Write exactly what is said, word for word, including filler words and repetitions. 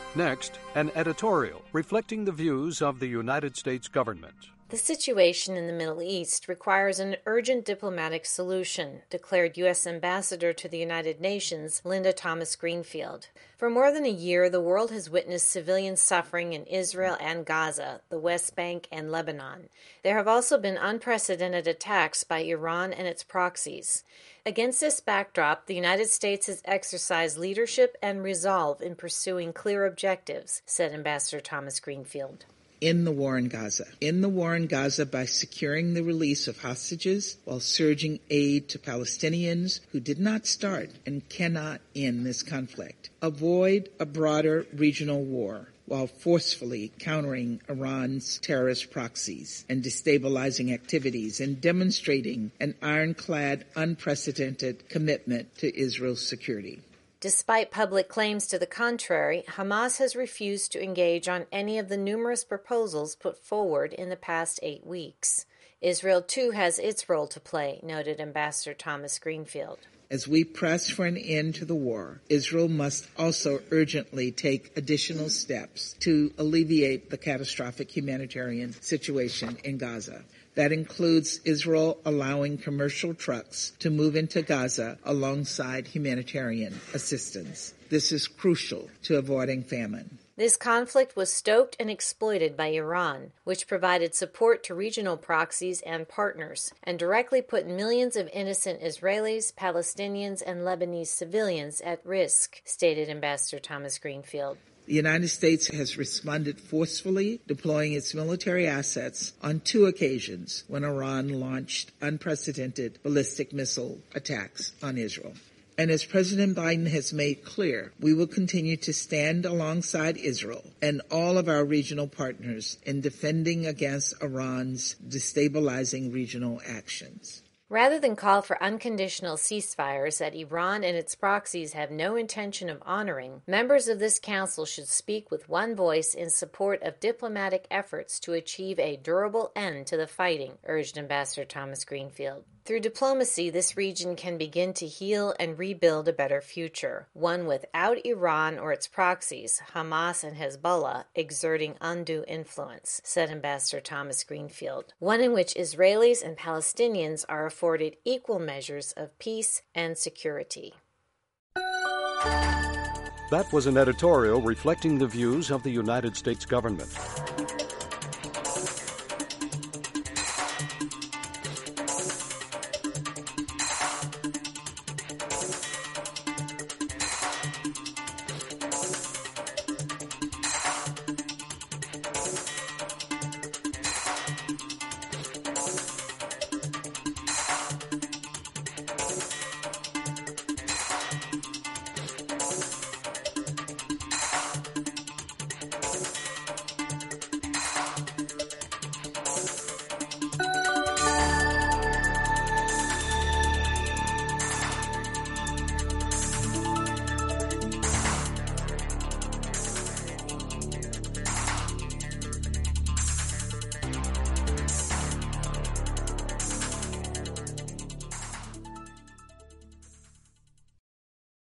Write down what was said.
Next, an editorial reflecting the views of the United States government. The situation in the Middle East requires an urgent diplomatic solution, declared U S Ambassador to the United Nations Linda Thomas-Greenfield. For more than a year, the world has witnessed civilian suffering in Israel and Gaza, the West Bank, and Lebanon. There have also been unprecedented attacks by Iran and its proxies. Against this backdrop, the United States has exercised leadership and resolve in pursuing clear objectives, said Ambassador Thomas-Greenfield. In the war in Gaza. In the war in Gaza by securing the release of hostages while surging aid to Palestinians who did not start and cannot end this conflict. Avoid a broader regional war while forcefully countering Iran's terrorist proxies and destabilizing activities and demonstrating an ironclad, unprecedented commitment to Israel's security. Despite public claims to the contrary, Hamas has refused to engage on any of the numerous proposals put forward in the past eight weeks. Israel, too, has its role to play, noted Ambassador Thomas-Greenfield. As we press for an end to the war, Israel must also urgently take additional steps to alleviate the catastrophic humanitarian situation in Gaza. That includes Israel allowing commercial trucks to move into Gaza alongside humanitarian assistance. This is crucial to avoiding famine. This conflict was stoked and exploited by Iran, which provided support to regional proxies and partners, and directly put millions of innocent Israelis, Palestinians, and Lebanese civilians at risk, stated Ambassador Thomas-Greenfield. The United States has responded forcefully, deploying its military assets on two occasions when Iran launched unprecedented ballistic missile attacks on Israel. And as President Biden has made clear, we will continue to stand alongside Israel and all of our regional partners in defending against Iran's destabilizing regional actions. Rather than call for unconditional ceasefires that Iran and its proxies have no intention of honoring, members of this council should speak with one voice in support of diplomatic efforts to achieve a durable end to the fighting, urged Ambassador Thomas-Greenfield. Through diplomacy, this region can begin to heal and rebuild a better future, one without Iran or its proxies, Hamas and Hezbollah, exerting undue influence, said Ambassador Thomas-Greenfield, one in which Israelis and Palestinians are afforded equal measures of peace and security. That was an editorial reflecting the views of the United States government.